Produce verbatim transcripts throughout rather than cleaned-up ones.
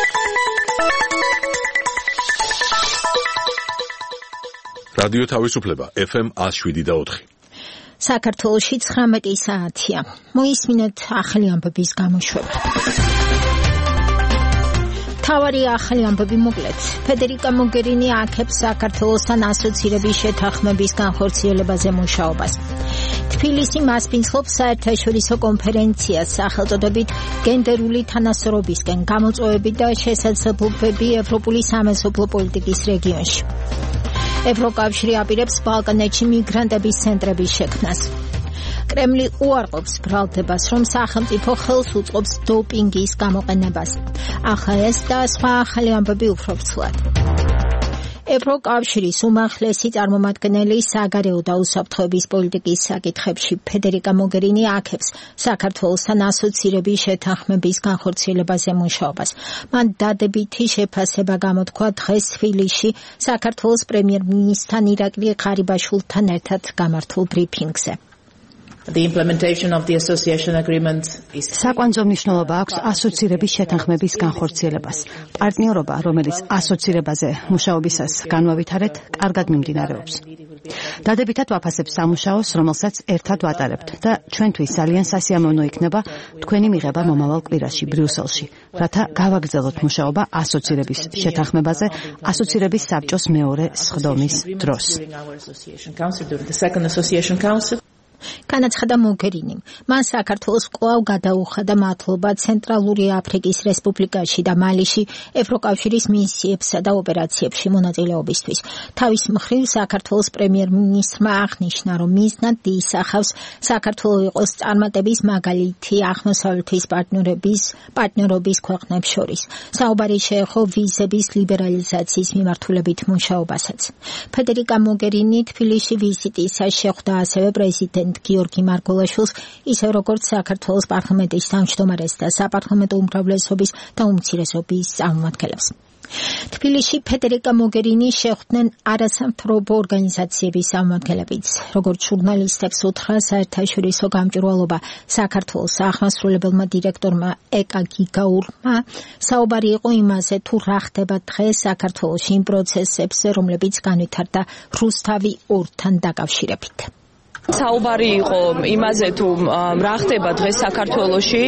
რადიო თავისუფლება ეფ ემ one oh seven და four. საქართველოში ცხრამეტი საათია. მოისმინეთ ახალი ამბების გამოშვება. თავარი ახალი ამბები მოკლედ. ფედერიკა მოგერინი აქებს საქართველოსთან ასოცირების შეთანხმების განხორციელებაზე მუშაობას. თბილისი მასპინძლობს საერთაშორისო კონფერენციას სახელწოდებით გენდერული თანასწორობისკენ გამოწვევები და შესაძლებლობები ევროპული სამეზობლო პოლიტიკის რეგიონში. ევროკავშირი აპირებს ბალკანეთში მიგრანტების ცენტრების შექმნას. კრემლი უარყოფს ბრალდებას, რომ სახელმწიფო ხელს უწყობს დოპინგის გამოყენებას. ახლა ეს და სხვა ახალი ამბები უფრო ფრთხილად. ევროკავშირის უმაღლესი წარმომადგენელი საგარეო და უსაფრთხოების პოლიტიკის საკითხებში ფედერიკა მოგერინი აქებს საქართველოსთან ასოცირების შეთანხმების განხორციელებაზე მუშაობას. მან დადებითი შეფასება გამოთქვა დღეს თბილისში საქართველოს პრემიერ-მინისტრთან ირაკლი ღარიბაშვილთან ერთად გამართულ ბრიფინგზე. The implementation of the association agreement is საკვანძო მნიშვნელობა აქვს ასოცირების შეთანხმების განხორციელებას. პარტნიორობა, რომელიც ასოცირებაზე მუშაობისას განვავითარეთ, კარგად მიმდინარეობს. დადებითად ვაფასებს სამუშაოს, რომელსაც ერთად ვატარებთ და ჩვენთვის ძალიან სასიამოვნო იქნება თქვენი მიღება მომავალ კვირაში ბრიუსელში, რათა გავაგრძელოთ მუშაობა ასოცირების შეთანხმებაზე ასოცირების საბჭოს მეორე სხდომის დროს. განაცხადა მოგერინიმ. მან საქართველოს კვლავ გადაუხადა მადლობა ცენტრალური აფრიკის რესპუბლიკაში და მალიში ევროკავშირის მისიებსა და ოპერაციებში მონაწილეობისთვის. თავის მხრივ საქართველოს პრემიერ-მინისტრმა აღნიშნა, რომ მიზნად ისახავს საქართველოს იყოს წარმატების მაგალითი აღმოსავლეთის პარტნიორების პარტნიორობის ქვეყნებს შორის. საუბარი შეეხო ვიზების ლიბერალიზაციის მიმართულებით მუშაობასაც. ფედერიკა მოგერინი თბილისში ვიზიტისას შეხვდა ასევე პრეზიდენტ გიორგი მარგველაშვილს, ისე როგორც საქართველოს პარლამენტის თავმჯდომარეს და საპარლამენტო უმრავლესობის და უმცირესობის წარმომადგენლებს. თბილისში ფედერიკა მოგერინი შეხვდნენ არასამთავრობო ორგანიზაციების წარმომადგენლებიც. როგორც ჟურნალისტებს უთხრა საერთაშორისო გამჭვირვალობა საქართველოს აღმასრულებელმა დირექტორმა ეკა გიგაურმა, საუბარი იყო იმაზე, თუ რა ხდება დღეს საქართველოში იმ პროცესებზე, რომლებიც განვითარდა რუსთავი ორთან დაკავშირებით. საუბარი იყო იმაზე, თუ რა ხდება დღეს საქართველოში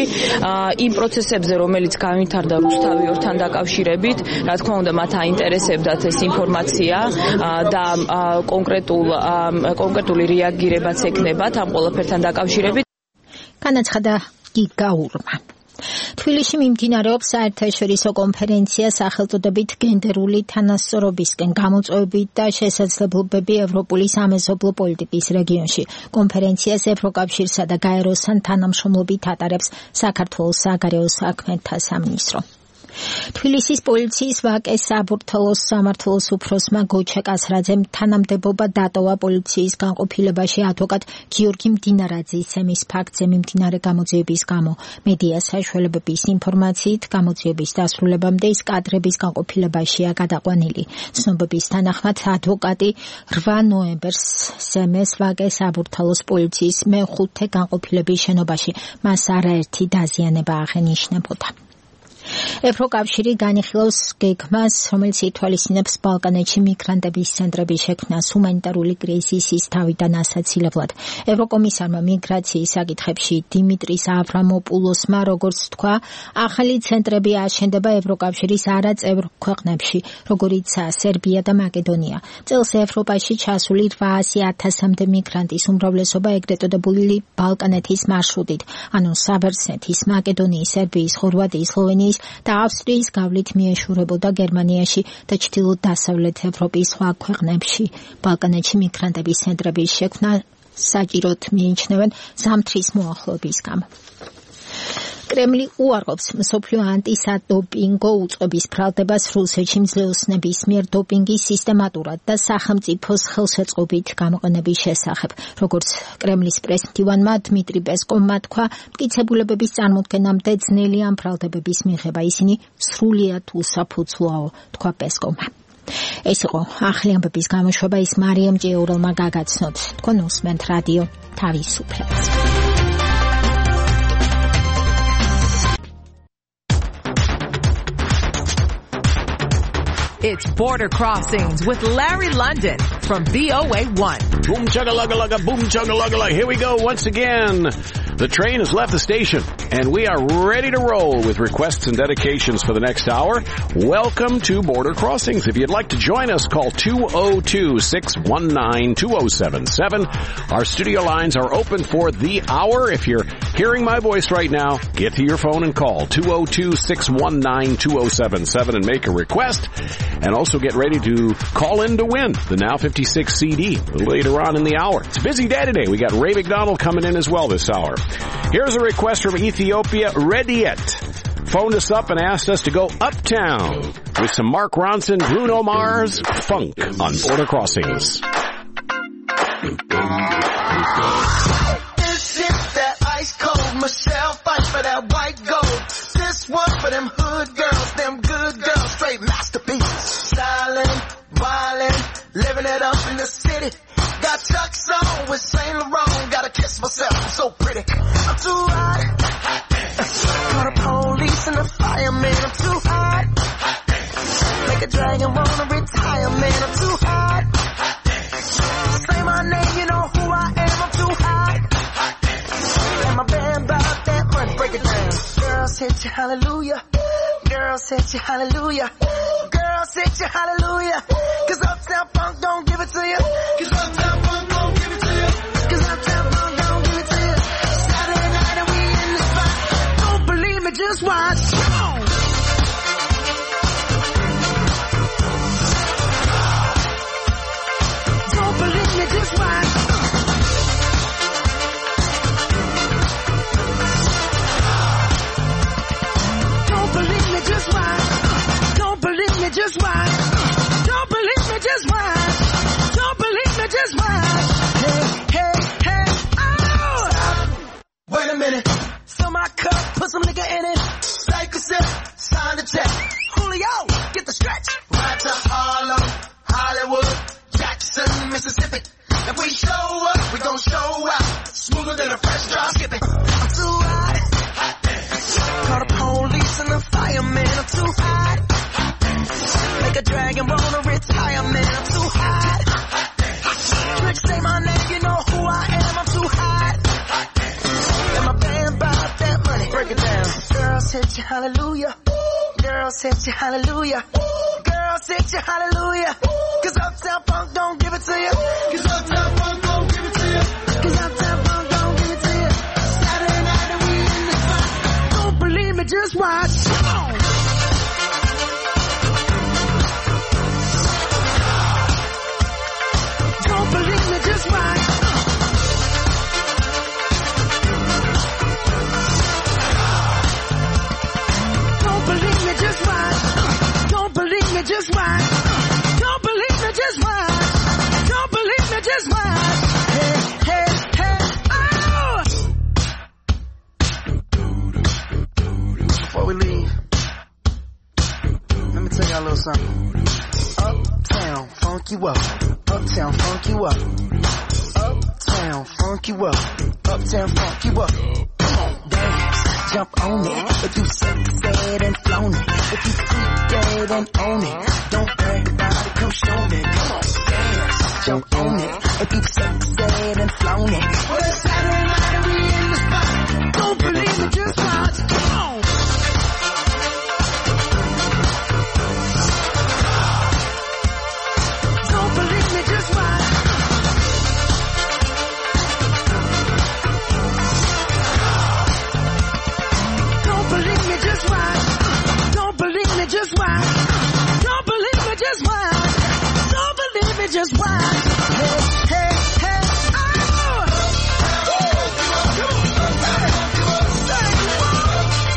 იმ პროცესებზე, რომელიც განვითარდა რუსთავი ორთან დაკავშირებით. რა თქმა უნდა, მათ აინტერესებდათ ეს ინფორმაცია და კონკრეტულ კონკრეტული რეაგირებაც ექნებათ ამ ყველაფერთან დაკავშირებით. განაცხადა გიგაურმა. თბილისში მიმდინარეობს საერთაშორისო კონფერენცია სახელწოდებით გენდერული თანასწორობისკენ გამოწვევები და შესაძლებლობები ევროპული სამეზობლო პოლიტიკის რეგიონში. კონფერენციას ევროკავშირსა და გაეროსთან თანამშრომლობით ატარებს საქართველოს საგარეო საქმეთა სამინისტრო. თბილისის პოლიციის ვაკეს საბურთალოს სამმართველოს უფროსმა გოჩა კასრაძემ თანამდებობა დატოვა პოლიციის განყოფილებაში ადვოკატ გიორგი მდინარაძის ცემის ფაქტზე მიმდინარე გამოძიების გამო. მედია საშუალებების ინფორმაციით გამოძიების დასრულებამდე ის კადრების განყოფილებაშია გადაყვანილი. ცნობების თანახმად ადვოკატი რვა ნოემბერს სემეს ვაკეს საბურთალოს პოლიციის მეხუთე განყოფილების შენობაში. მას არაერთი დაზიანება აღენიშნებოდა. ევროკავშირი განიხილავს გეგმას, რომელიც ითვალისწინებს ბალკანეთში მიგრანტების ცენტრების შექმნას ჰუმანიტარული კრიზისის თავიდან ასაცილებლად. ევროკომისარმა მიგრაციის საკითხებში დიმიტრის ავრამოპულოსმა როგორც თქვა, ახალი ცენტრები აშენდება ევროკავშირის არაწევრ ქვეყნებში, როგორიცაა სერბია და მაკედონია. წელს ევროპაში ჩასული რვაასი ათასამდე მიგრანტის უმრავლესობა ეგრეთ წოდებული ბალკანეთის მარშრუტით, ანუ საბერძნეთის, მაკედონიის, სერბიის, ხორვატიის, სლოვენიის და ავსტრიის გავლით მიეშურებოდა გერმანიაში და ჩრდილო-დასავლეთ ევროპის სხვა ქვეყნებში. ბალკანეთში მიგრანტების ცენტრების შექმნა საჭიროდ მიიჩნევენ ზამთრის მოახლოების გამო. კრემლი უარყოფს მსოფლიო ანტისადოპინგო უწყების ბრალდებას რუსეთში მძლეოსნების მიერ დოპინგის სისტემატურად და სახელმწიფოს ხელშეწყობით გამოყენების შესახებ. როგორც კრემლის პრესმდივანმა დმიტრი პესკოვმა თქვა, მტკიცებულებების წარმოქმნამდე ძნელია ამ ბრალდებების მიღება, ისინი სრულიად უსაფუძვლოა, თქვა პესკოვმა. ეს იყო ახალი ამბების გამოშვება, ის მარიამ ჭიაურელმა გაგაცნოთ. თქვენ უსმენთ რადიო თავისუფლებას. It's Border Crossings with Larry London from V O A one. Boom chugga-lugga-lugga, boom chugga-lugga-lugga. Here we go once again. The train has left the station, and we are ready to roll with requests and dedications for the next hour. Welcome to Border Crossings. If you'd like to join us, call two oh two, six one nine, two oh seven seven. Our studio lines are open for the hour. If you're hearing my voice right now, get to your phone and call two oh two, six one nine, two oh seven seven and make a request. And also get ready to call in to win the Now fifty-six C D a little later on in the hour. It's a busy day today. We got Ray McDonald coming in as well this hour. Here's a request from Ethiopia. Rediet phoned us up and asked us to go uptown with some Mark Ronson, Bruno Mars, Funk on Border Crossings. This is that ice cold Michelle fight for that white gold. This one for them hood girls, them good girls, straight masterpieces. Stylin', wildin', living it up in the city. Got Chuck's on with Saint Laurent. Gotta kiss myself, I'm so pretty. I'm too hot. Call the police and the fireman. I'm too hot. Make a dragon wanna retire, man. I'm too hot. Say my name, you know who I am. I'm too hot. And my band bought that money. Break it down. Girls hit you, hallelujah. Girls hit you, hallelujah. Girls hit you, hallelujah. Cause Uptown Funk don't give it to you. Cause Uptown Funk don't give it to you. Cause Uptown Funk don't give it to you. Saturday night and we in the spot. Don't believe me, just watch. Come on. Don't believe me, just watch. Don't believe me, just watch. Don't believe me, just watch. Don't believe me, just watch. Don't believe me, just watch. Hey, hey, hey, oh! Wait a minute. Fill my cup, put some nigga in it. Take a sip, sign the check. Julio, get the stretch. Right to Harlem, Hollywood, Jackson, Mississippi. If we show up, we gon' show out. Smoother than a fresh drop skipping. I'm too hot. Call the police and the fireman. I'm too hot. Make a dragon wanna retire, man. I'm too hot. Trick say my name, you know who I am. I'm too hot. And my band bought that money. Break it down. Girls hit you, hallelujah. Girls hit you, hallelujah. Girls hit you, hallelujah. Cause Uptown Funk don't give it to you. Cause Uptown Funk don't give it to you. Cause Uptown Funk don't give it to you. Saturday night and we in the spot. Don't believe me, just watch. Come on. Don't believe me, just watch. Don't believe me, just watch. Don't believe me, just watch. Don't believe me, just watch. Don't believe me, just watch. Hey, hey, hey, oh! Before we leave, let me tell y'all a little something. Uptown, funk you up. Uptown, funk you up. Uptown, funk you up. Uptown, funk you up. Come on, dance, jump on it. If you succeed and flown it. If you freak dead and own it. Don't brag about it, come show me. Come on, dance, jump on it. If you succeed and flown it. Well, it's Saturday night and we in the spot. Don't believe me, just watch. Come on. Don't believe me, just watch. Don't believe me, just watch. Don't believe me, just watch. Don't believe me, just watch. Don't believe me, just watch. Hey, hey, hey, oh!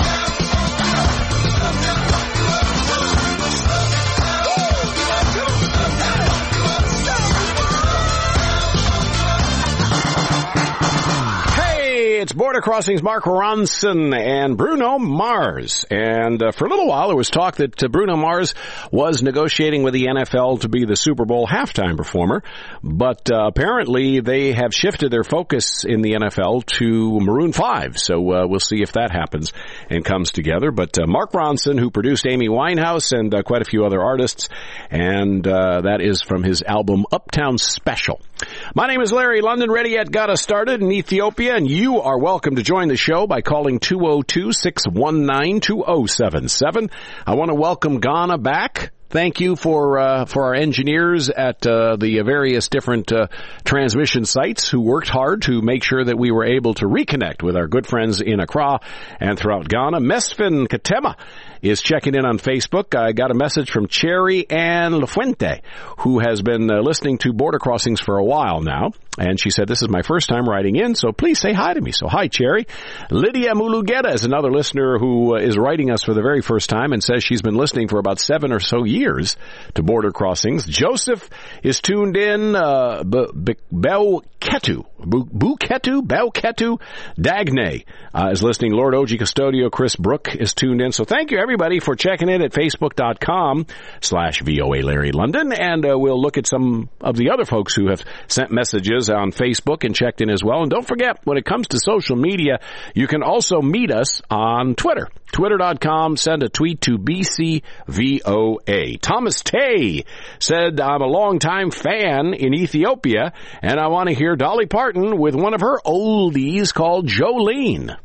Border Crossings, Mark Ronson and Bruno Mars. And uh, for a little while, there was talk that uh, Bruno Mars was negotiating with the N F L to be the Super Bowl halftime performer. But uh, apparently, they have shifted their focus in the N F L to Maroon five. So uh, we'll see if that happens and comes together. But uh, Mark Ronson, who produced Amy Winehouse and uh, quite a few other artists, and uh, that is from his album Uptown Special. My name is Larry London, ready yet got us started in Ethiopia, and you are welcome to join the show by calling two oh two, six one nine, two oh seven seven. I want to welcome Ghana back. Thank you for uh, for our engineers at uh, the various different uh, transmission sites who worked hard to make sure that we were able to reconnect with our good friends in Accra and throughout Ghana. Mesfin Katema is checking in on Facebook. I got a message from Cherry Ann Lafuente, who has been uh, listening to Border Crossings for a while now. And she said, this is my first time writing in, so please say hi to me. So hi, Cherry. Lydia Mulugeta is another listener who uh, is writing us for the very first time and says she's been listening for about seven or so years to Border Crossings. Joseph is tuned in. Uh, Belketu. Buketu? Belketu? Dagne uh, is listening. Lord Oji Custodio Chris Brook is tuned in. So thank you, everybody, for checking in at facebook.com slash VOA Larry London. And uh, we'll look at some of the other folks who have sent messages on Facebook and checked in as well. And don't forget, when it comes to social media, you can also meet us on Twitter. Twitter dot com, send a tweet to B C V O A. Thomas Tay said, I'm a longtime fan in Ethiopia, and I want to hear Dolly Parton with one of her oldies called Jolene.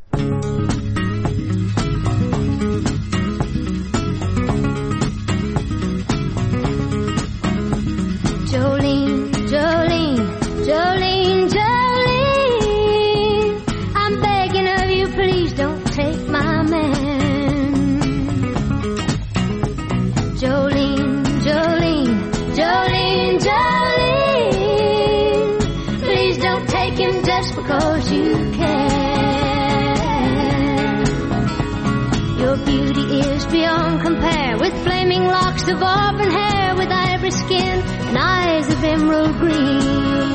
Jolene, Jolene, Jolene, Jolene, I'm begging of you, please don't take my man. Jolene, Jolene, Jolene, Jolene, please don't take him just because you can. Your beauty is beyond compare, with flaming locks of auburn hair, with ivory skin and eyes of emerald green.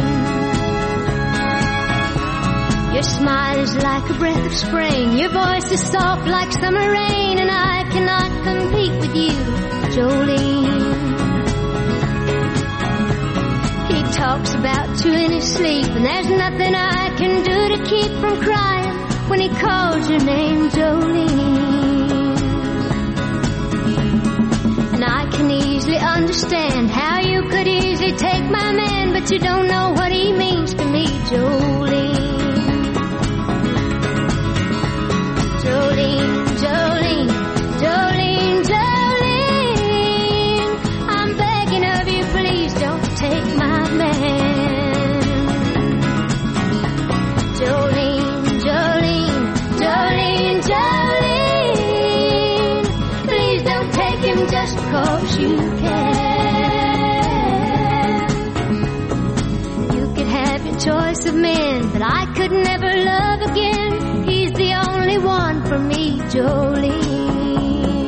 Your smile is like a breath of spring, your voice is soft like summer rain, and I cannot compete with you, Jolene. He talks about you in his sleep, and there's nothing I can do to keep from crying when he calls your name, Jolene. And I can easily understand how you could easily take my man, but you don't know what he means to me, Jolene. Jolene, Jolene, Jolene, Jolene, I'm begging of you, please don't take my man. Jolene, Jolene, Jolene, Jolene, please don't take him just because you can. You could have your choice of men, but I could never love again. He's the only one for me, Jolene.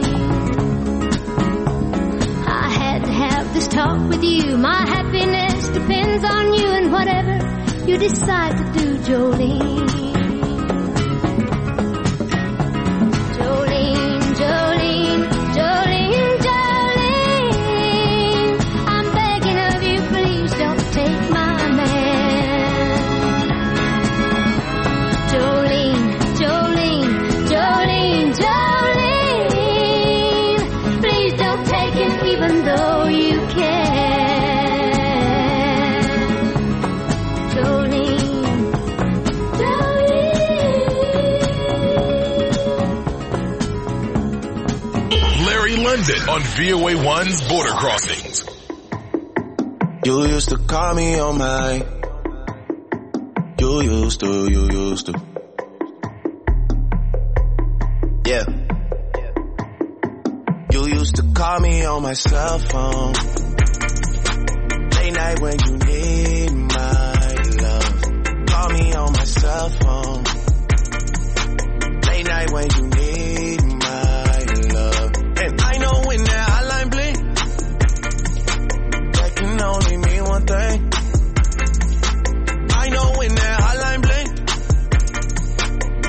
I had to have this talk with you. My happiness depends on you and whatever you decide to do, Jolene. Jolene, Jolene, Jolene, Jolene, I'm begging of you, please don't take my man. Jolene, Jolene, Jolene, Jolene, please don't take him even though you can. Jolene, Jolene. Larry London on V O A one's Border Crossings. You used to call me on my, you used to, you used to. Yeah. You used to call me on my cell phone, late night when you need my love. Call me on my cell phone, late night when you need my love. And I know when that hotline blink, that can only mean one thing. I know when that hotline blink,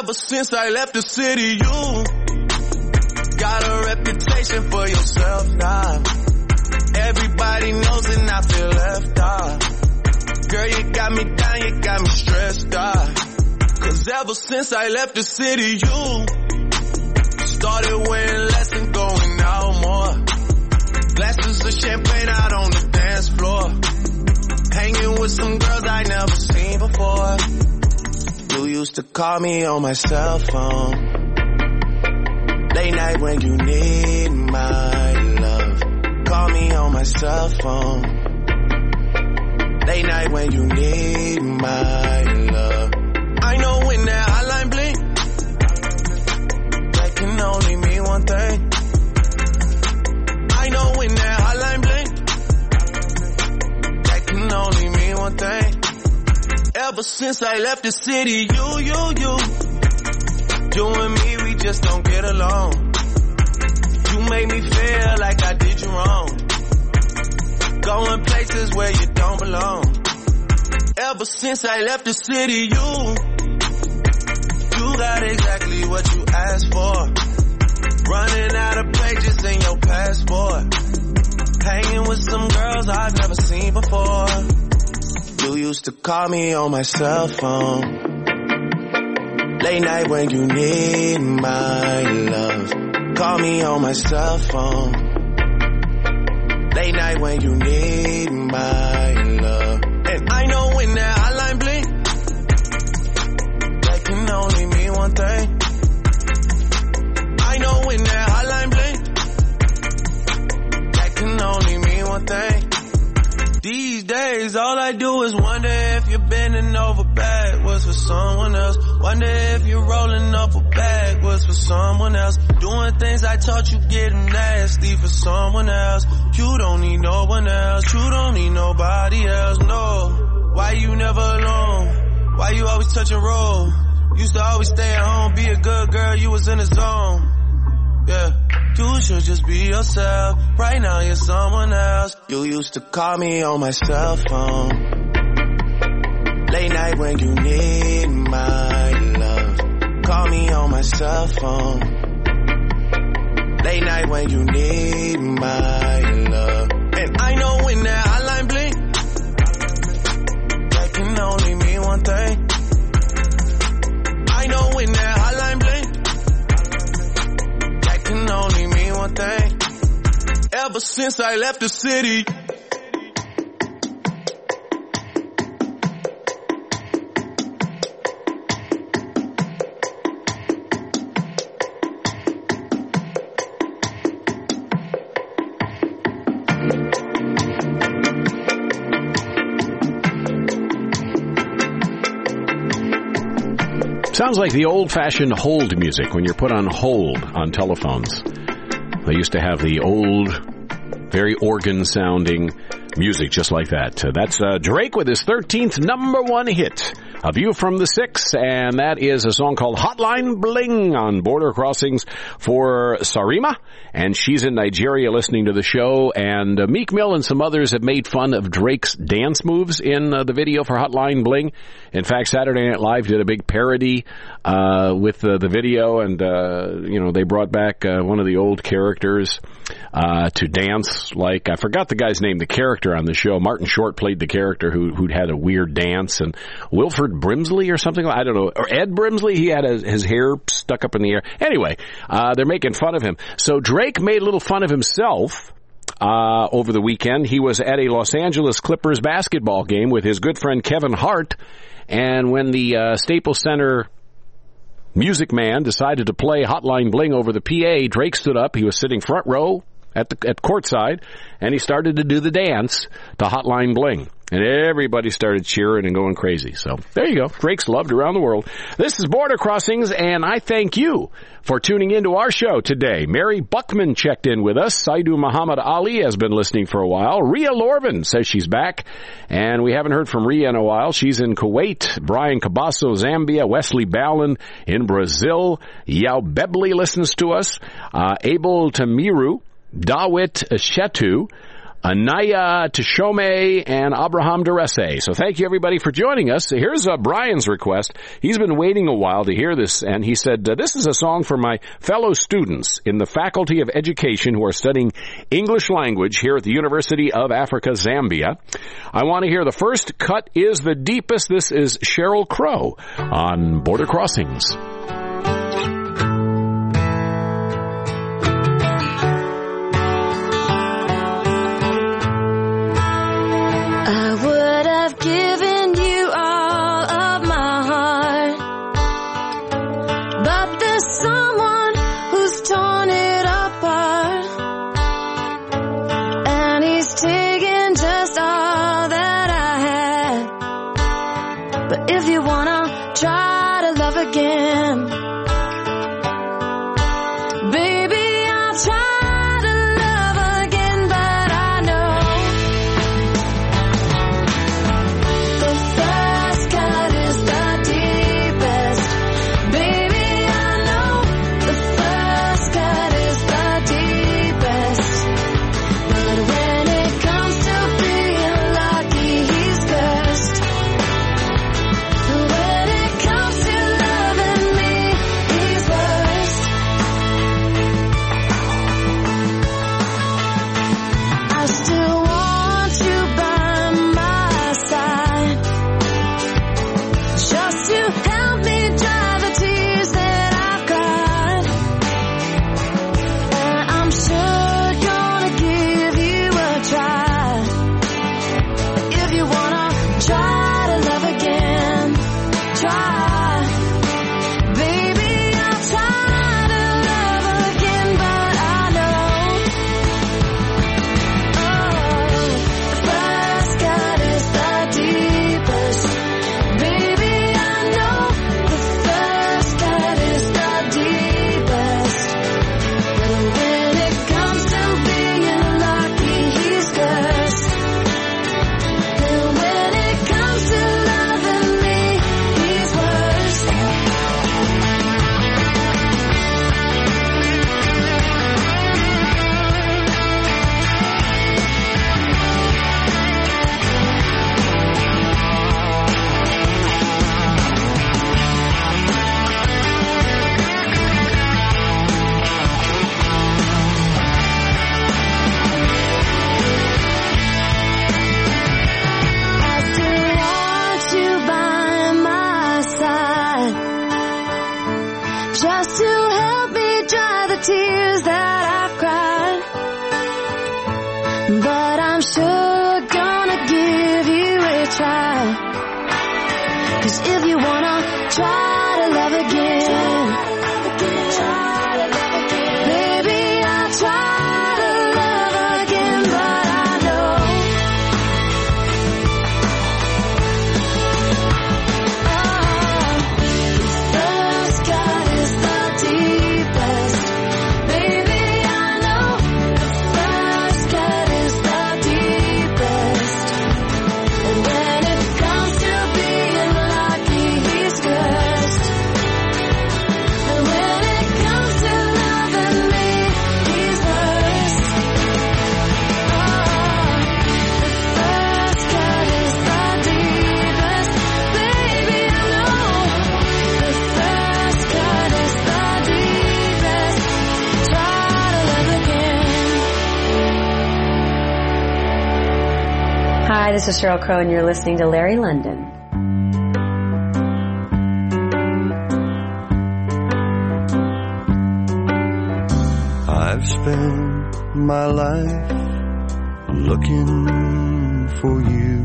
Ever since I left the city, you got a reputation for yourself now. Everybody knows and I feel left out. Girl, you got me down, you got me stressed out. Cause ever since I left the city, you started wearing less and going out more. Glasses of champagne out on the dance floor. Hanging with some girls I never seen before. You used to call me on my cell phone. Late night when you need my love. Call me on my cell phone. Late night when you need my love. I know when that hotline blink, that can only mean one thing. I know when that hotline blink, that can only mean one thing. Ever since I left the city, you, you, you, you and me, we just don't get along. You made me feel like I did you wrong. Going places where you don't belong. Ever since I left the city, you, you got exactly what you asked for. Running out of pages in your passport. Hanging with some girls I've never seen before. You used to call me on my cell phone. Late night when you need my love. Call me on my cell phone. Late night when you need my love. And I know when that hotline blink, that can only mean one thing. I know when that hotline blink, that can only mean one thing. These days, all I do is wonder if you're bending over backwards for someone else. Wonder if you're rolling up a backwards for someone else. Doing things I taught you getting nasty for someone else. You don't need no one else. You don't need nobody else, no. Why you never alone? Why you always touch and roll? Used to always stay at home, be a good girl, you was in the zone. Yeah, you should just be yourself. Right now you're someone else. You used to call me on my cell phone. Late night when you need my love. Call me on my cell phone. Late night when you need my love. And I know when that hotline blink, that can only mean one thing. I know when that hotline blink, that can only mean one thing. Ever since I left the city. Sounds like the old-fashioned hold music when you're put on hold on telephones. They used to have the old, very organ-sounding music just like that. Uh, that's uh, Drake with his thirteenth number one hit, A View from the Six, and that is a song called Hotline Bling on Border Crossings for Sarima. And she's in Nigeria listening to the show, and uh, Meek Mill and some others have made fun of Drake's dance moves in uh, the video for Hotline Bling. In fact, Saturday Night Live did a big parody uh, with uh, the video, and, uh, you know, they brought back uh, one of the old characters uh, to dance like, I forgot the guy's name, the character on the show. Martin Short played the character who, who'd had a weird dance, and Wilford Brimsley or something, I don't know, or Ed Brimsley, he had a, his hair stuck up in the air. Anyway, uh, they're making fun of him. So Drake made a little fun of himself uh, over the weekend. He was at a Los Angeles Clippers basketball game with his good friend Kevin Hart, and when the uh, Staples Center music man decided to play Hotline Bling over the P A, Drake stood up. He was sitting front row at the at courtside, and he started to do the dance to Hotline Bling. And everybody started cheering and going crazy. So there you go. Drake's loved around the world. This is Border Crossings, and I thank you for tuning into our show today. Mary Buckman checked in with us. Saidu Muhammad Ali has been listening for a while. Rhea Lorvin says she's back, and we haven't heard from Rhea in a while. She's in Kuwait. Brian Cabasso, Zambia. Wesley Ballin in Brazil. Yao Bebley listens to us. Uh, Abel Tamiru. Dawit Shetu. Anaya Tashome, and Abraham Derese. So thank you, everybody, for joining us. So here's uh, Brian's request. He's been waiting a while to hear this, and he said, uh, this is a song for my fellow students in the Faculty of Education who are studying English language here at the University of Africa, Zambia. I want to hear The First Cut is the Deepest. This is Sheryl Crow on Border Crossings. Given you all of my heart, but there's someone who's torn it apart, and he's taken just all that I had. But if you wanna try to love again, baby, I'll try. Hi, this is Sheryl Crow, and you're listening to Larry London. I've spent my life looking for you,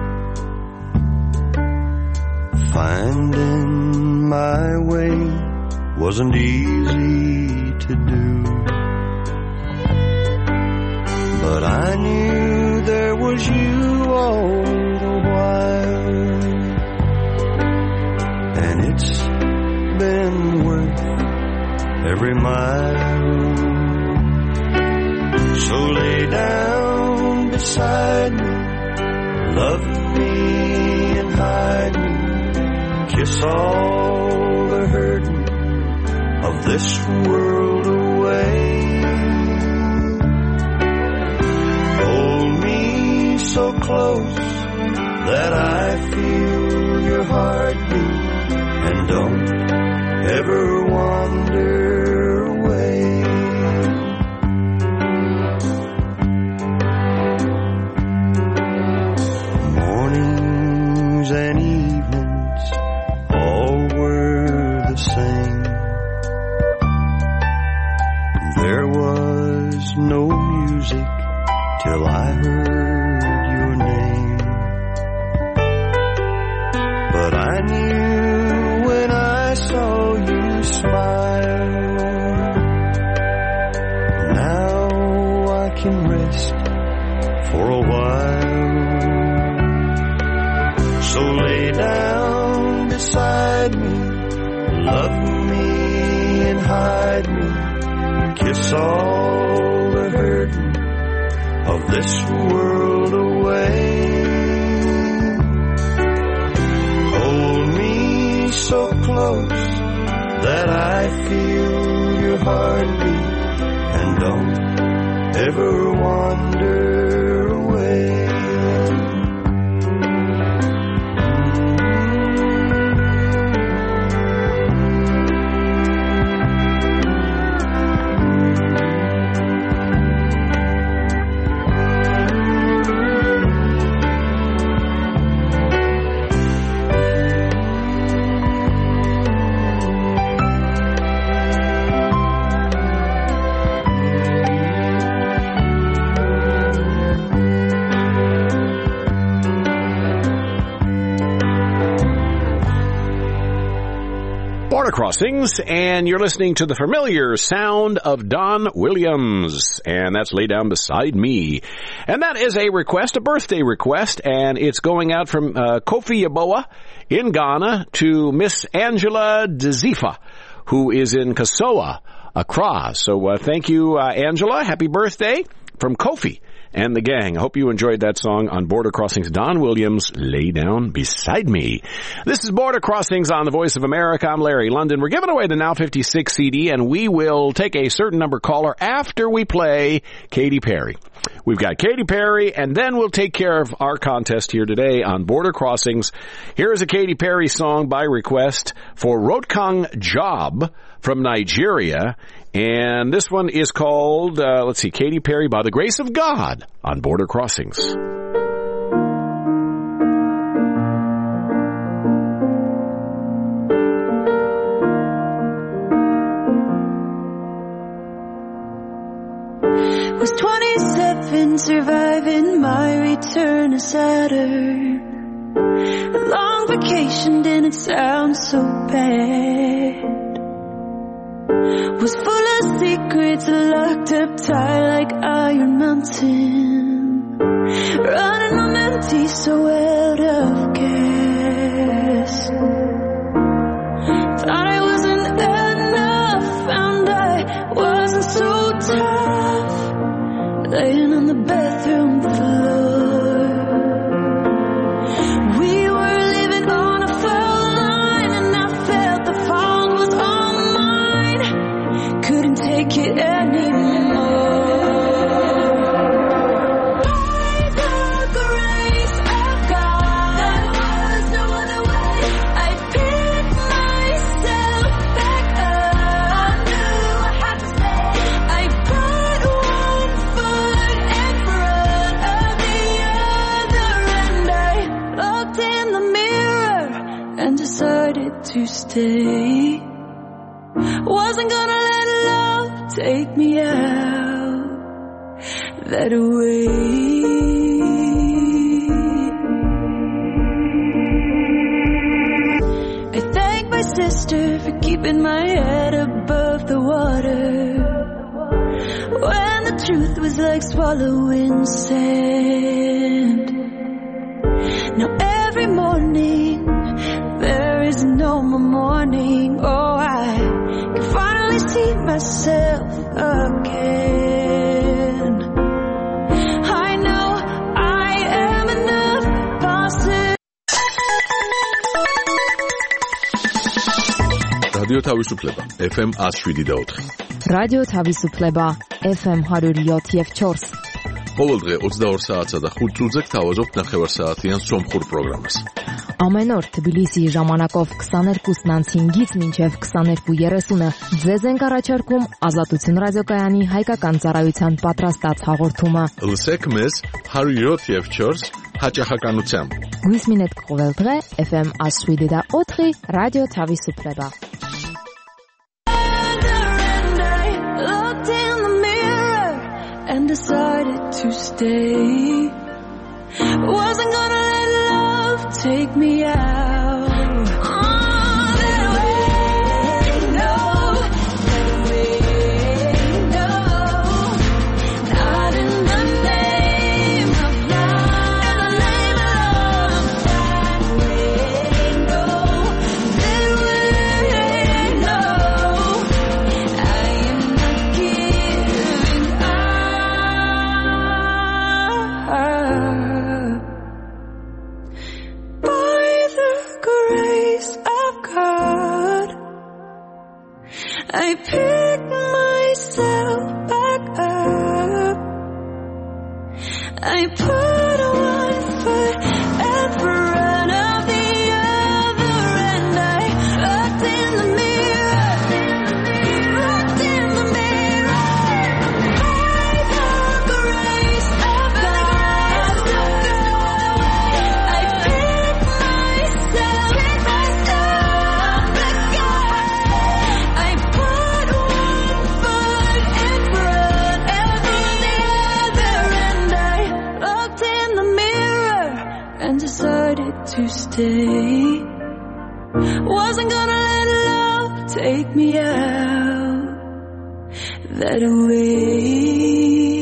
finding my way wasn't easy to do, but I knew there was you all the while, and it's been worth every mile. So lay down beside me, love me and hide me, kiss all the hurting of this world away. Oh, ever wander away. Mornings and evenings all were the same. There was no music till I heard your name. But I knew when I saw you smile, now I can rest for a while. So lay down beside me, love me and hide me, kiss all the hurting of this world away. Hold me so close that I feel your heartbeat, and don't ever wander away. Border Crossings, and you're listening to the familiar sound of Don Williams, and that's Lay Down Beside Me. And that is a request, a birthday request, and it's going out from uh, Kofi Yaboa in Ghana to Miss Angela Dezifa, who is in Kasoa, Accra. So uh, thank you, uh, Angela. Happy birthday from Kofi and the gang. I hope you enjoyed that song on Border Crossings. Don Williams, Lay Down Beside Me. This is Border Crossings on the Voice of America. I'm Larry London. We're giving away the Now fifty-six C D, and we will take a certain number caller after we play Katy Perry. We've got Katy Perry, and then we'll take care of our contest here today on Border Crossings. Here is a Katy Perry song by request for Rotkang Job from Nigeria. And this one is called, uh, let's see, Katy Perry, By the Grace of God on Border Crossings. Was twenty-seven, surviving my return to Saturn. A long vacation didn't sound so bad. Was full of secrets locked up tight like Iron Mountain. Running on empty, so out of gas. Thought I wasn't enough, found I wasn't so tough. Laying on the bathroom floor. We were living on a foul line, and I felt the fall was on mine. Couldn't take it anymore. By the grace of God, there was no other way. I picked myself back up. I knew I had to stay. I put one foot in front of the other, and I looked in the mirror and decided to stay. Wasn't gonna let love take me out that way. I thank my sister for keeping my head above the water when the truth was like swallowing sand. Now every morning there is no more morning. Oh, I can finally see myself again. I know I am enough possible. Radio Tavisupleba F M one oh seven point four. Radio Tavisupleba F M one oh seven point four. ყოველდღე ოცდაორ საათსა და ხუთ წუთზე გთავაზობთ ნახევარსაათიან სომხურ პროგრამას. Ամեն օր Թբիլիսիի ժամանակով քսաներկուսն անց հինգից մինչև քսաներկու երեսունը ձեզ ենք առաջարկում Ազատություն ռադիոկայանի հայկական ծառայության պատրաստած հաղորդումը։ Լսեք մեզ հարյոթ և չորս հաճախականությամբ։ Գույսմինետ կողելդղե Էֆ Էմ ասուիդի դա օթղի ռադիո թավի սուպրեբա։ And decided to stay. Wasn't gonna let love take me out. Oh, that way, no, that way, no. Not in the name of love, in the name of love. That way, no, that way, no. I am not giving up. By the grace of God, I pick myself back up. I put one foot in front of the other, and I looked in the mirror, looked in the mirror. By the grace of God, I pick myself, pick myself back up. I put one foot in front of the other, and I looked in the mirror and decided to stay. Wasn't gonna let love take me out that way.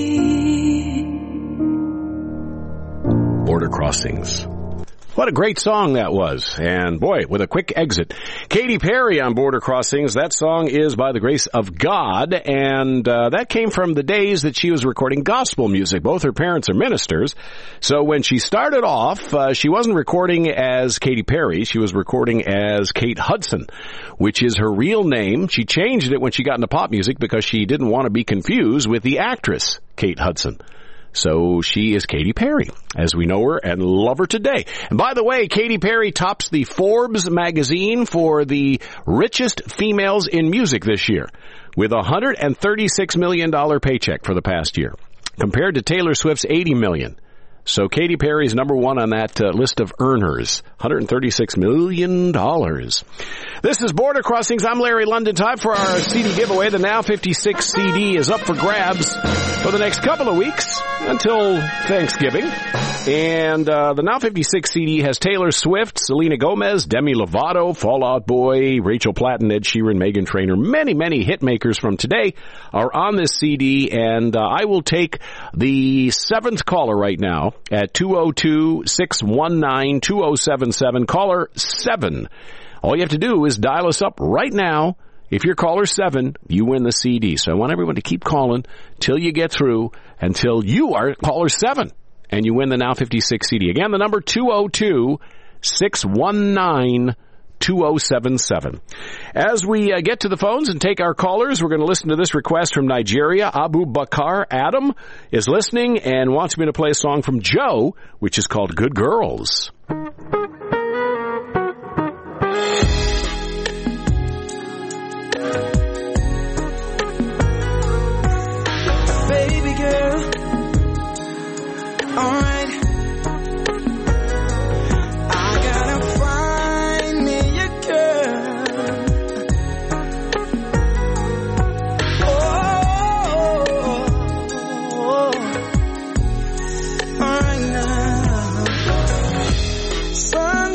Border Crossings. What a great song that was. And boy, with a quick exit. Katy Perry on Border Crossings. That song is By the Grace of God. And uh, that came from the days that she was recording gospel music. Both her parents are ministers. So when she started off, uh, she wasn't recording as Katy Perry. She was recording as Kate Hudson, which is her real name. She changed it when she got into pop music because she didn't want to be confused with the actress Kate Hudson. So she is Katy Perry, as we know her and love her today. And by the way, Katy Perry tops the Forbes magazine for the richest females in music this year, with a one hundred thirty-six million dollars paycheck for the past year, compared to Taylor Swift's eighty million dollars. So Katy Perry's number one on that uh, list of earners, one hundred thirty-six million dollars. This is Border Crossings. I'm Larry London. Time for our C D giveaway. The Now fifty-six C D is up for grabs for the next couple of weeks until Thanksgiving. And uh, the Now fifty-six C D has Taylor Swift, Selena Gomez, Demi Lovato, Fall Out Boy, Rachel Platt, and Ed Sheeran, Meghan Trainor. Many, many hit makers from today are on this C D. And uh, I will take the seventh caller right now at two oh two, six one nine, two oh seven seven. Caller seven. All you have to do is dial us up right now. If you're caller seven, you win the C D. So I want everyone to keep calling till you get through, until you are caller seven, and you win the Now fifty-six C D. Again, the number two oh two, six one nine, two oh seven seven. As we uh, get to the phones and take our callers, we're going to listen to this request from Nigeria. Abu Bakar Adam is listening and wants me to play a song from Joe, which is called Good Girls. Baby girl, alright. I gotta find me a girl. Oh, alright now. Sun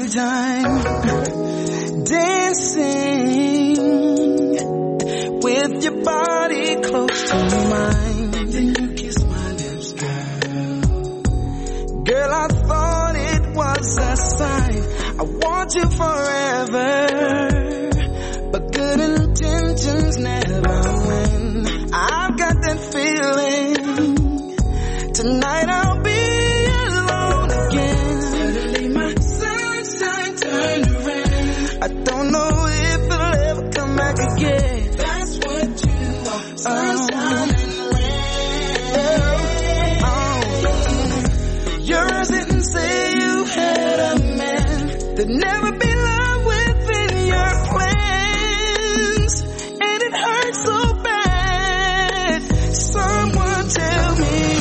time dancing with your body close to mine. Then you kiss my lips, girl. Girl, I thought it was a sign. I want you forever, but good intentions never win. I've got that feeling. Tonight I'll be alone again. Suddenly my sunshine turned to rain. I don't know if it'll ever come back again. That's what you are, sunshine and rain. Oh, your eyes didn't say you had a man. There'd never be love within your plans, and it hurts so bad. Someone tell me.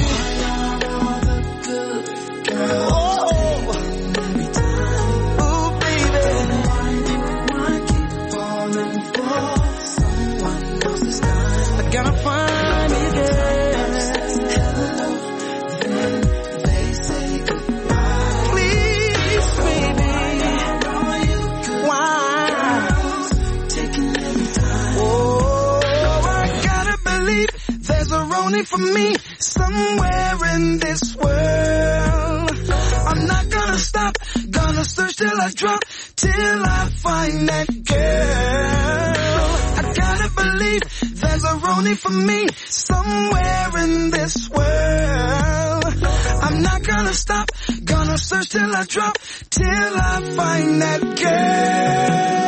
For me, somewhere in this world, I'm not gonna stop, gonna search till I drop, till I find that girl. I gotta believe there's a Roni for me, somewhere in this world. I'm not gonna stop, gonna search till I drop, till I find that girl.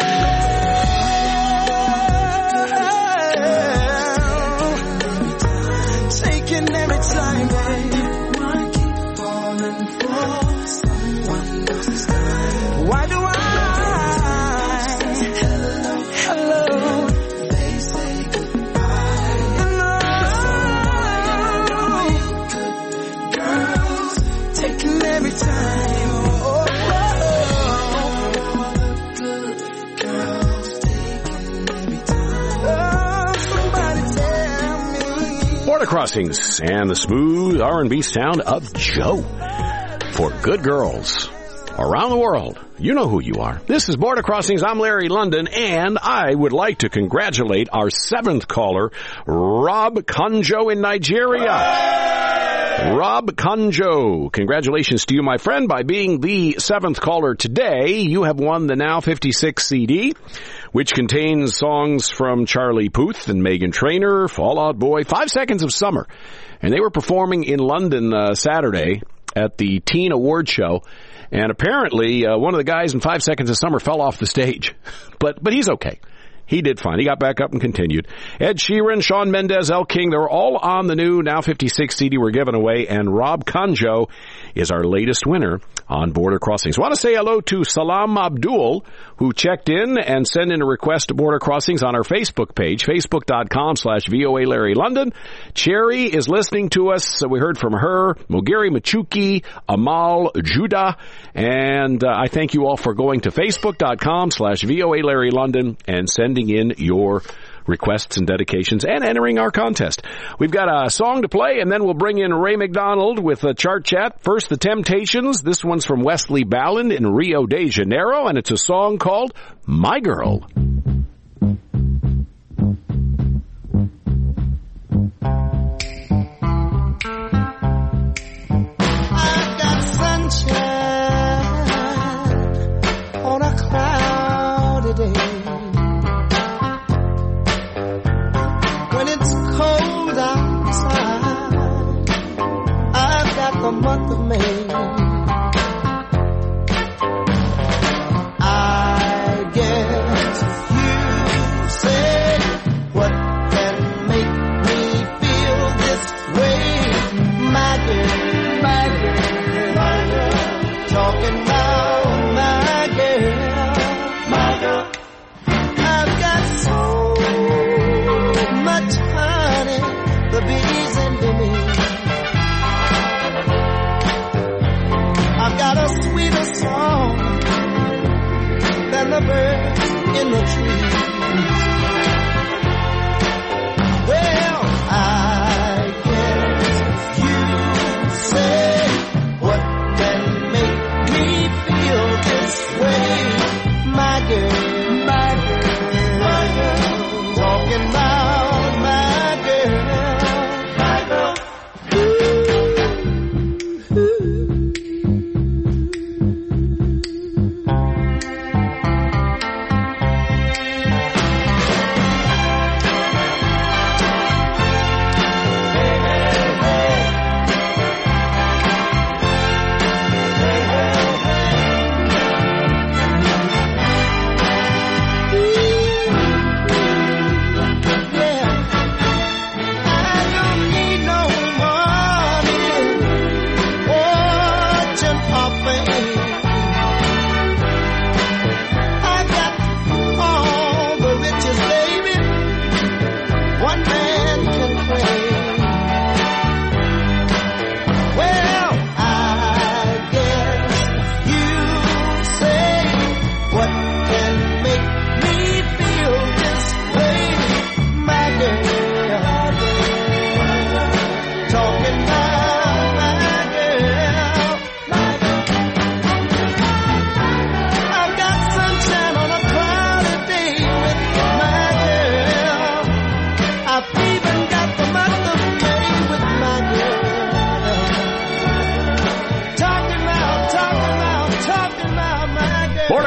Every time, babe, why keep falling for someone else's time? Why do I? Hello, hello. They say goodbye. Hello, good girls taking every time. Oh, oh, the good girls taking every time. Oh, somebody tell me. Border Crossings and the smooth R and B sound of Joe for good girls around the world. You know who you are. This is Border Crossings. I'm Larry London, and I would like to congratulate our seventh caller, Rob Kanjo in Nigeria. Rob Kanjo, congratulations to you, my friend, by being the seventh caller today. You have won the Now fifty-six C D, which contains songs from Charlie Puth and Meghan Trainor, Fall Out Boy, Five Seconds of Summer. And they were performing in London uh, Saturday at the Teen Award Show. And apparently, uh, one of the guys in Five Seconds of Summer fell off the stage. But but he's okay. He did fine. He got back up and continued. Ed Sheeran, Shawn Mendes, Elle King, they're all on the new Now fifty-six C D we're giving away. And Rob Kanjo is our latest winner on Border Crossings. I want to say hello to Salam Abdul, who checked in and sent in a request to Border Crossings on our Facebook page, facebook.com slash VOA Larry London. Cherry is listening to us. So we heard from her, Mogiri Machuki, Amal Judah, and uh, I thank you all for going to facebook.com slash VOA Larry London and sending in your requests and dedications and entering our contest. We've got a song to play, and then we'll bring in Ray McDonald with a chart chat. First, The Temptations. This one's from Wesley Ballin in Rio de Janeiro, and it's a song called My Girl. I've got sunshine on a cloudy day. When it's cold outside, I've got the month of May. I guess you say, what can make me feel this way? My girl, my girl, my girl, talking about my girl, my girl. I've got so much honey, the bees into me. I've got a sweeter song than the birds in the trees. Well, I guess you say, what can make me feel this way?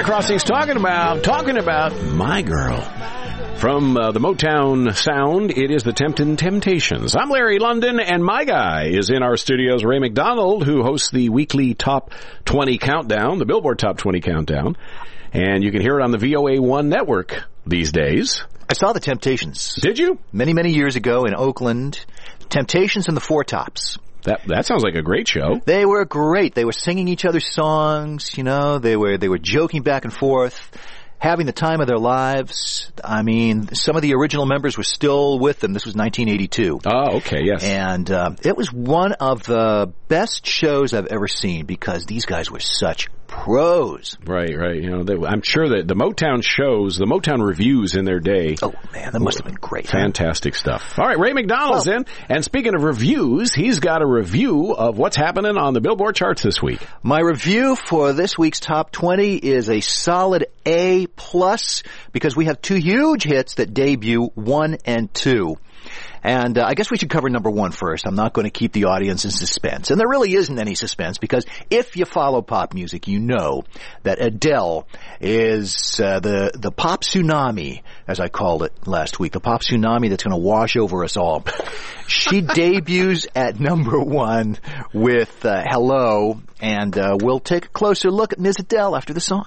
Crossings talking about, talking about My Girl. From uh, the Motown sound, it is the Temptin' Temptations. I'm Larry London, and my guy is in our studios, Ray McDonald, who hosts the weekly Top twenty Countdown, the Billboard Top twenty Countdown. And you can hear it on the V O A one network these days. I saw the Temptations. Did you? Many, many years ago in Oakland. Temptations and the Four Tops. That that sounds like a great show. They were great. They were singing each other's songs, you know. They were they were joking back and forth, having the time of their lives. I mean, some of the original members were still with them. This was nineteen eighty-two. Oh, okay, yes. And uh, it was one of the best shows I've ever seen because these guys were such pros. Right, right. You know, they, I'm sure that the Motown shows, the Motown reviews in their day. Oh, man, that must have been great. Fantastic huh? stuff. All right, Ray McDonald's well, in. And speaking of reviews, he's got a review of what's happening on the Billboard charts this week. My review for this week's Top twenty is a solid A plus because we have two huge hits that debut, one and two. And uh, I guess we should cover number one first. I'm not going to keep the audience in suspense. And there really isn't any suspense because if you follow pop music, you know that Adele is uh, the the pop tsunami, as I called it last week, the pop tsunami that's going to wash over us all. She debuts at number one with uh, Hello, and uh, we'll take a closer look at Miz Adele after the song.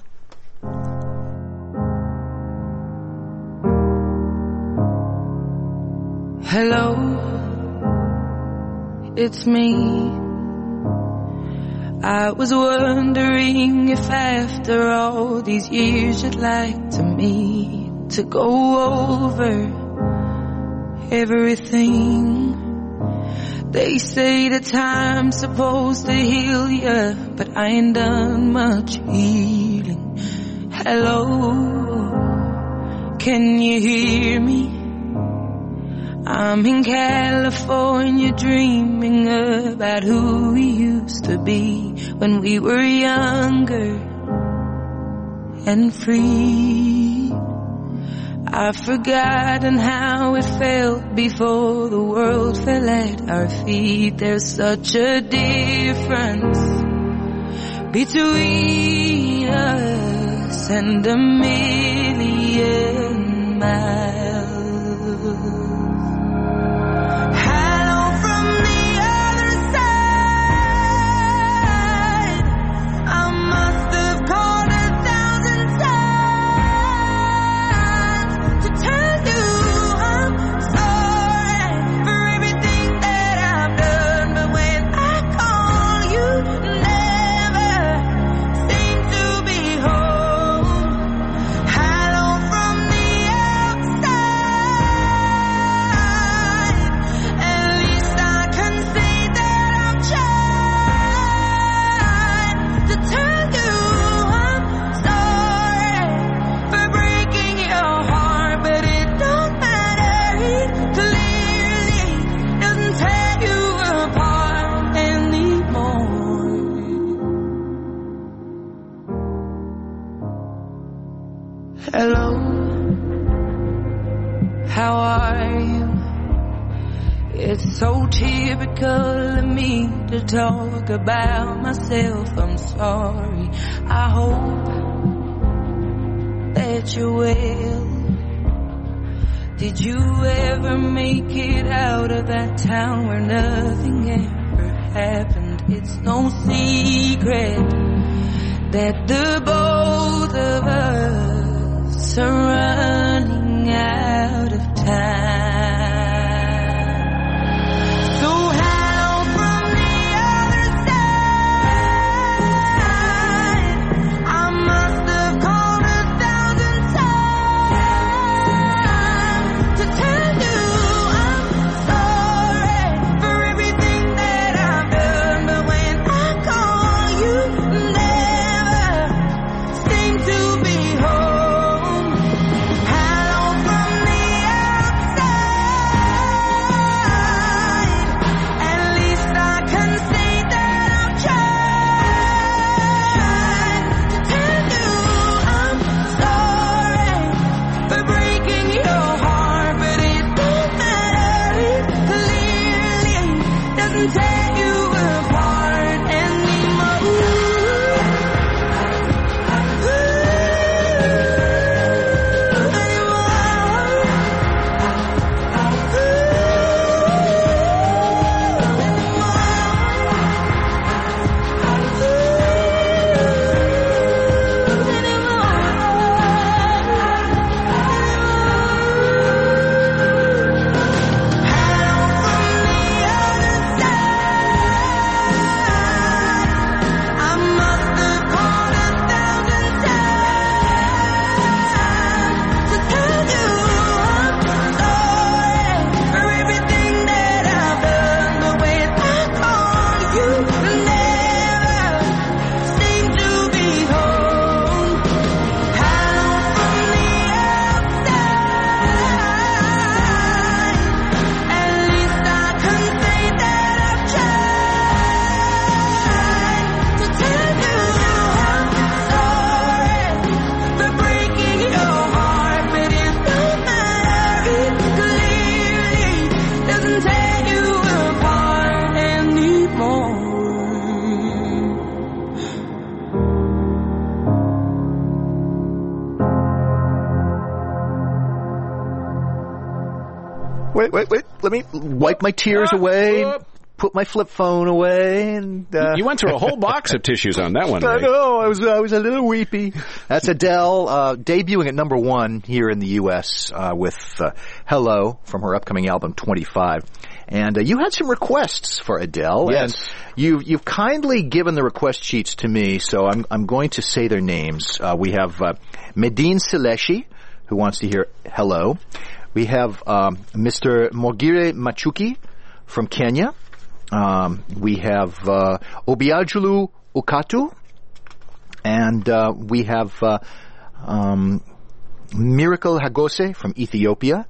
Hello, it's me. I was wondering if after all these years you'd like to meet to go over everything. They say that time's supposed to heal ya, but I ain't done much healing. Hello, can you hear me? I'm in California dreaming about who we used to be when we were younger and free. I've forgotten how it felt before the world fell at our feet. There's such a difference between us and a million miles. Hello, how are you? It's so typical of me to talk about myself. I'm sorry. I hope that you're well. Did you ever make it out of that town where nothing ever happened? It's no secret that the both of us are running out of time. So hello from the other side. I must have called a thousand times to tell you I'm sorry for everything that I've done. But when I call, you never seem to be home. Wait, wait, wait. Let me wipe my tears away. Put my flip phone away, and uh, you went through a whole box of tissues on that one. I Ray. know. I was I was a little weepy. That's Adele uh, debuting at number one here in the U S uh, with uh, "Hello" from her upcoming album twenty-five. And uh, you had some requests for Adele. Yes. And you you've kindly given the request sheets to me, so I'm I'm going to say their names. Uh, we have uh, Medine Seleshi, who wants to hear "Hello." We have um, Mister Mogire Machuki from Kenya. Um, we have uh, Obiajulu Ukatu, and uh, we have uh, um, Miracle Hagose from Ethiopia.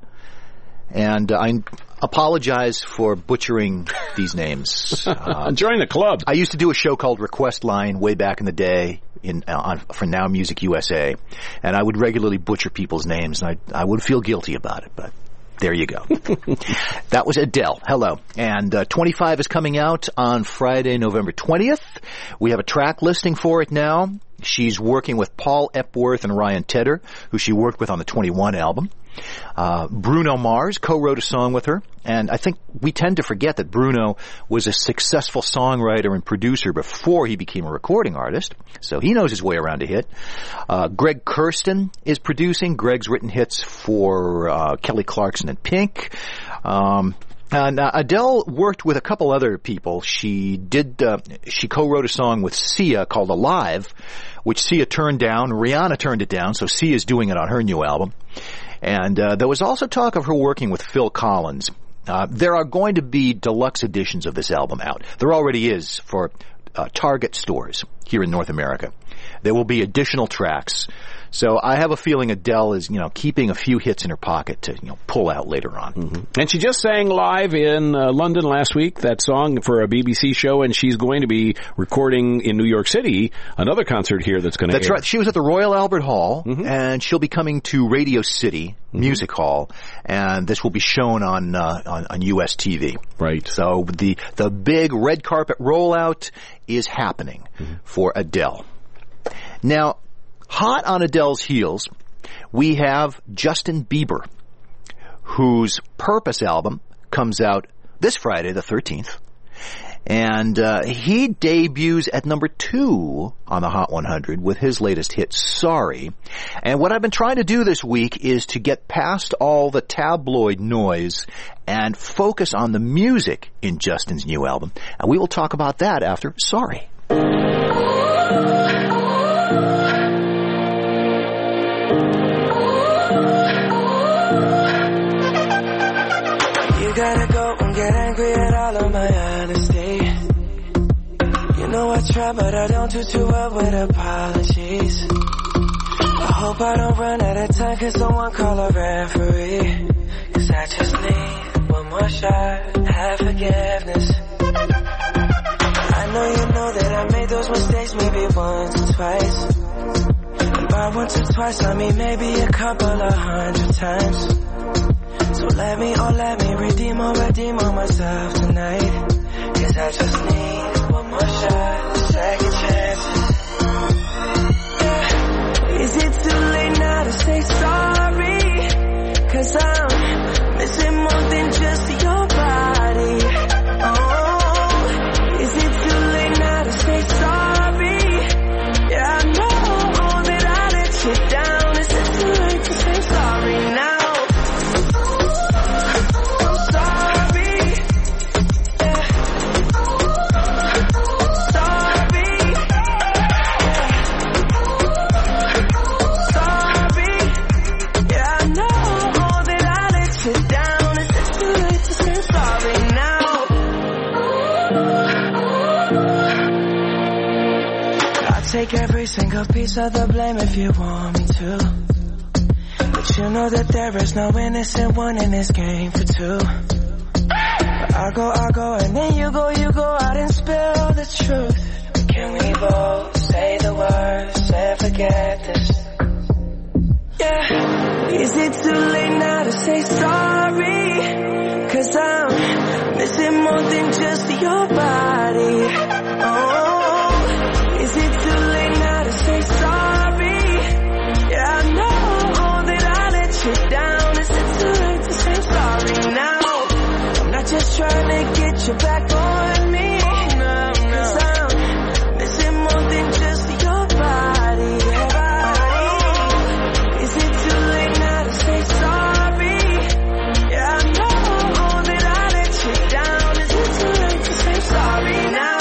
And uh, I apologize for butchering these names. Uh, Join the club. I used to do a show called Request Line way back in the day in uh, on, for Now Music U S A, and I would regularly butcher people's names, and I, I would feel guilty about it, but there you go. That was Adele. Hello. And uh, twenty-five is coming out on Friday, November twentieth. We have a track listing for it now. She's working with Paul Epworth and Ryan Tedder, who she worked with on the twenty-one album. Uh, Bruno Mars co-wrote a song with her, and I think we tend to forget that Bruno was a successful songwriter and producer before he became a recording artist, so he knows his way around a hit. Uh, Greg Kurstin is producing. Greg's written hits for uh, Kelly Clarkson and Pink. Um, And uh, Adele worked with a couple other people. She did, uh, she co-wrote a song with Sia called Alive, which Sia turned down. Rihanna turned it down, so Sia's doing it on her new album. And uh, there was also talk of her working with Phil Collins. Uh, there are going to be deluxe editions of this album out. There already is for uh, Target stores here in North America. There will be additional tracks. So I have a feeling Adele is, you know, keeping a few hits in her pocket to, you know, pull out later on. Mm-hmm. And she just sang live in uh, London last week, that song for a B B C show, and she's going to be recording in New York City another concert here that's going to That's air. right. She was at the Royal Albert Hall, mm-hmm. and she'll be coming to Radio City mm-hmm. Music Hall, and this will be shown on, uh, on on U S T V. Right. So the the big red carpet rollout is happening mm-hmm. for Adele. Now, hot on Adele's heels, we have Justin Bieber, whose Purpose album comes out this Friday, the thirteenth. And uh, he debuts at number two on the Hot one hundred with his latest hit, Sorry. And what I've been trying to do this week is to get past all the tabloid noise and focus on the music in Justin's new album. And we will talk about that after Sorry. You gotta go and get angry at all of my honesty. You know I try, but I don't do too well with apologies. I hope I don't run out of time, cause someone call a referee. Cause I just need one more shot, have forgiveness. I know you know that I made those mistakes maybe once or twice. And by once or twice I mean maybe a couple of hundred times. So let me, oh let me redeem or redeem on myself tonight. Cause I just need one more shot, second chances. Yeah. Is it too late now to say sorry? Cause I'm missing more than just your body. Oh, is it too late now to say sorry? Yeah, I know that I let you down. Is it too late to say sorry now? Take every single piece of the blame if you want me to. But you know that there is no innocent one in this game for two. But I go, I go, and then you go, you go out and spill the truth. But can we both say the words and forget this? Yeah. Is it too late now to say sorry? Cause I'm missing more than just your body. Oh. Is it too late now to say sorry? Yeah, I know that I let you down. Is it too late to say sorry now? put your back on me. No, no. 'Cause I'm missing more than just your body. Body. Is it too late now to say sorry? Yeah, I know that I let you down. Is it too late to say sorry now?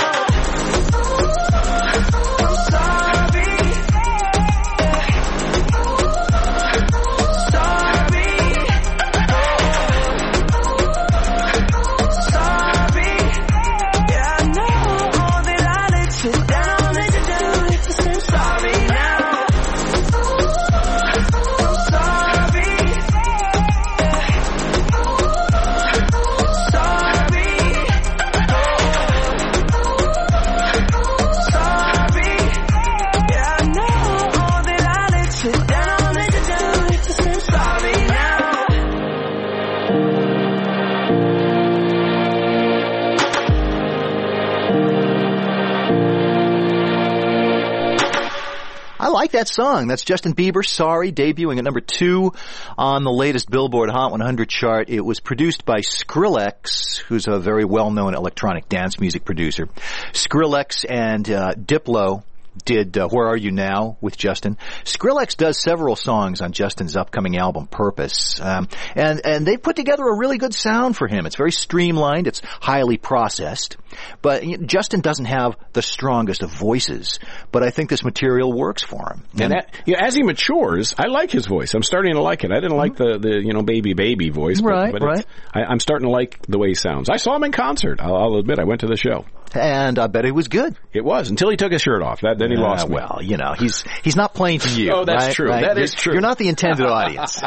I like that song. That's Justin Bieber, Sorry, debuting at number two on the latest Billboard Hot one hundred chart. It was produced by Skrillex, who's a very well-known electronic dance music producer. Skrillex and uh, Diplo did uh, Where Are You Now with Justin. Skrillex does several songs on Justin's upcoming album, Purpose. Um, and, and they put together a really good sound for him. It's very streamlined. It's highly processed. But you know, Justin doesn't have the strongest of voices. But I think this material works for him. And, and that, yeah, as he matures, I like his voice. I'm starting to like it. I didn't like the, the you know, baby, baby voice. But, right, but right. I, I'm starting to like the way he sounds. I saw him in concert. I'll, I'll admit, I went to the show. And I bet it was good. It was, until he took his shirt off. That, then he uh, lost me. Well, you know, he's he's not playing to you. Oh, that's right? true. Right? That you're, is true. You're not the intended audience.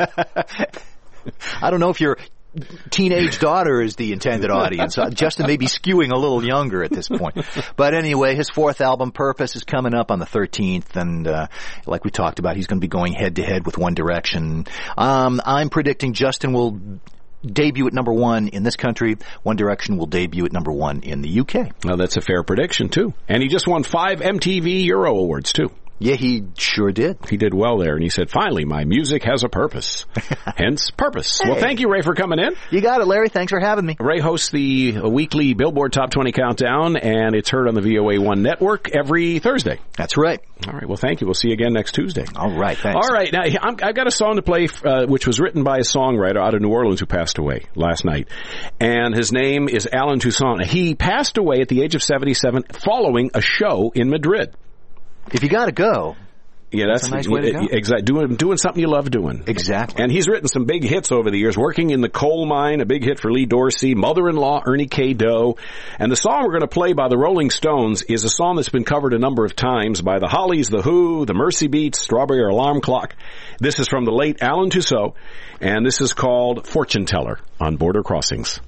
I don't know if your teenage daughter is the intended audience. Uh, Justin may be skewing a little younger at this point. But anyway, his fourth album, Purpose, is coming up on the thirteenth. And uh, like we talked about, he's going to be going head-to-head with One Direction. Um, I'm predicting Justin will debut at number one in this country. One Direction will debut at number one in the U K. Well, that's a fair prediction, too. And he just won five M T V Euro Awards, too. Yeah, he sure did. He did well there, and he said, finally, my music has a purpose. Hence, Purpose. Hey. Well, thank you, Ray, for coming in. You got it, Larry. Thanks for having me. Ray hosts the weekly Billboard Top twenty Countdown, and it's heard on the V O A one network every Thursday. That's right. All right, well, thank you. We'll see you again next Tuesday. All right, thanks. All right, now, I'm, I've got a song to play, uh, which was written by a songwriter out of New Orleans who passed away last night, and his name is Alan Toussaint. He passed away at the age of seventy-seven following a show in Madrid. If you got to go... Yeah, that's, that's a nice way to go. Exactly. Doing, doing something you love doing. Exactly. And he's written some big hits over the years. Working in the Coal Mine, a big hit for Lee Dorsey, Mother-in-Law, Ernie K. Doe. And the song we're going to play by the Rolling Stones is a song that's been covered a number of times by the Hollies, the Who, the Mercy Beats, Strawberry Alarm Clock. This is from the late Alan Toussaint, and this is called Fortune Teller on Border Crossings.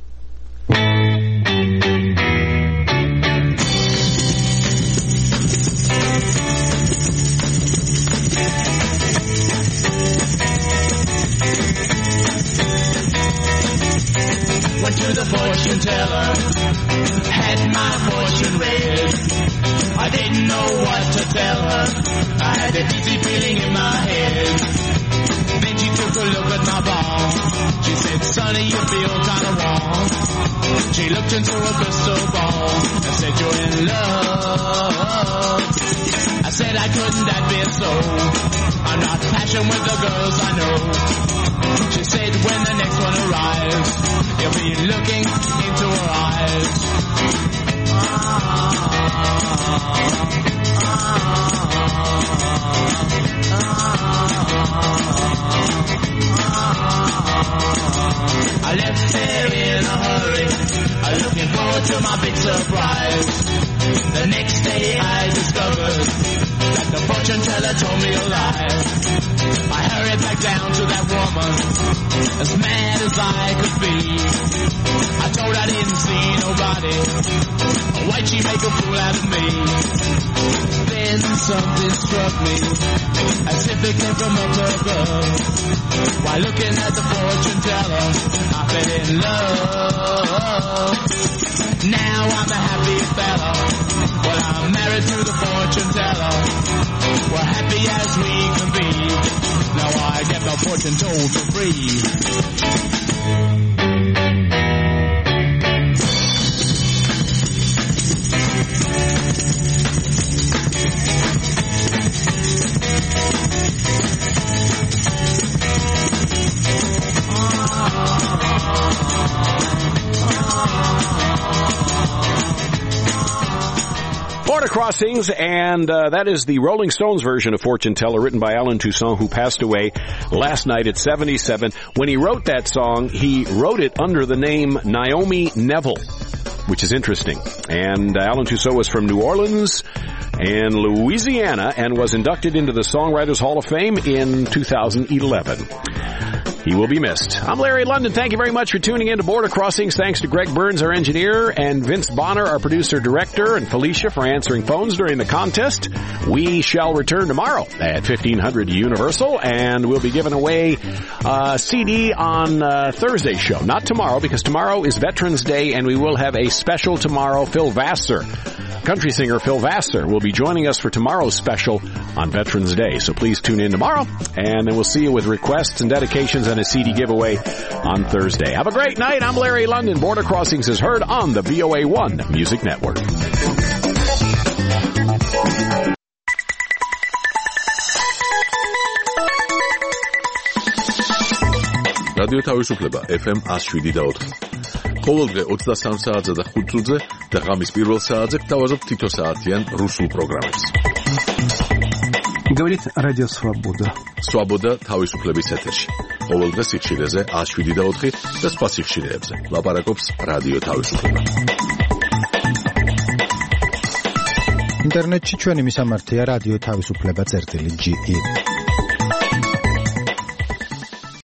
Went to the fortune teller, had my fortune read. I didn't know what to tell her, I had a dizzy feeling in my head. Then she took a look at my ball, she said, sonny, you feel kinda wrong. She looked into a crystal ball, and said, you're in love. I said, I couldn't that be so, I'm not passion with the girls I know. She said, when the next one arrives, you'll be looking into her eyes. I left there in a hurry, looking forward to my big surprise. The next day I discovered that the fortune teller told me a lie. I hurried back down to that woman, as mad as I could be. I told her I didn't see nobody, why'd she make a fool out of me? Then something struck me, as if it came from up above. While looking at the fortune teller, I fell in love. Now I'm a happy fella, well I'm married to the fortune teller. We're happy as we can be, now I get the fortune told for free. Crossings, and uh, that is the Rolling Stones version of Fortune Teller, written by Alan Toussaint, who passed away last night at seventy-seven. When he wrote that song, he wrote it under the name Naomi Neville, which is interesting. And uh, Alan Toussaint was from New Orleans and Louisiana and was inducted into the Songwriters Hall of Fame in two thousand eleven. He will be missed. I'm Larry London. Thank you very much for tuning in to Border Crossings. Thanks to Greg Burns, our engineer, and Vince Bonner, our producer-director, and Felicia for answering phones during the contest. We shall return tomorrow at fifteen hundred Universal, and we'll be giving away a C D on uh, Thursday's show. Not tomorrow, because tomorrow is Veterans Day, and we will have a special tomorrow. Phil Vassar, country singer Phil Vassar, will be joining us for tomorrow's special on Veterans Day. So please tune in tomorrow, and then we'll see you with requests and dedications and a C D giveaway on Thursday. Have a great night. I'm Larry London. Border Crossings is heard on the V O A one Music Network. რადიო თავისუფლება ეფ ემ one oh seven და four. ყოველდღე twenty-three საათზე და five წუთზე და ღამის პირველ საათზე გთავაზობთ თითო საათიან რუსულ პროგრამებს. Говорит Радио Свобода. Свобода თავისუფლების ეთერში. ყოველდღე სიხშირეზე one oh seven და four და სხვა სიხშირეებზე. ლაპარაკობს რადიო თავისუფლება. ინტერნეტში ჩვენი მისამართია რადიო თავისუფლება წერტილი ჯი ი.